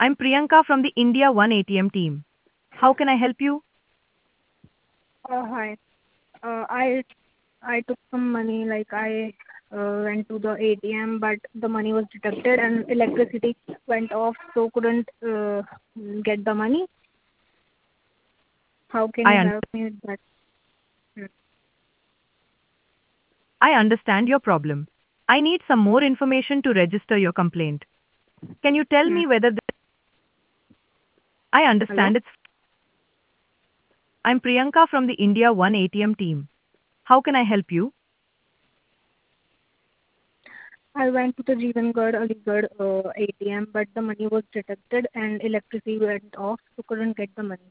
I'm Priyanka from the India One ATM team. How can I help you? Hi. I took some money, like I went to the ATM, but the money was deducted and electricity went off, so couldn't get the money. How can I, you un- help me with that? Hmm. I understand your problem. I need some more information to register your complaint. Can you tell Hmm. me whether I Hello? understand it's I'm Priyanka from the India One ATM team. How can I help you? I went to the Jeevangarh Aligarh ATM, but the money was deducted and electricity went off, so couldn't get the money.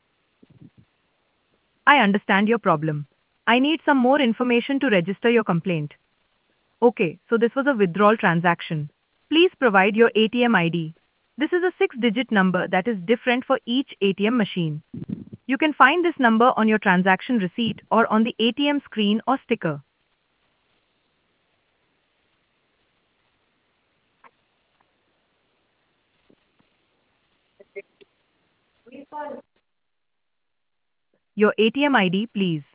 I understand your problem. I need some more information to register your complaint. Okay, so this was a withdrawal transaction. Please provide your ATM ID. This is a six-digit number that is different for each ATM machine. You can find this number on your transaction receipt or on the ATM screen or sticker. Your ATM ID, please.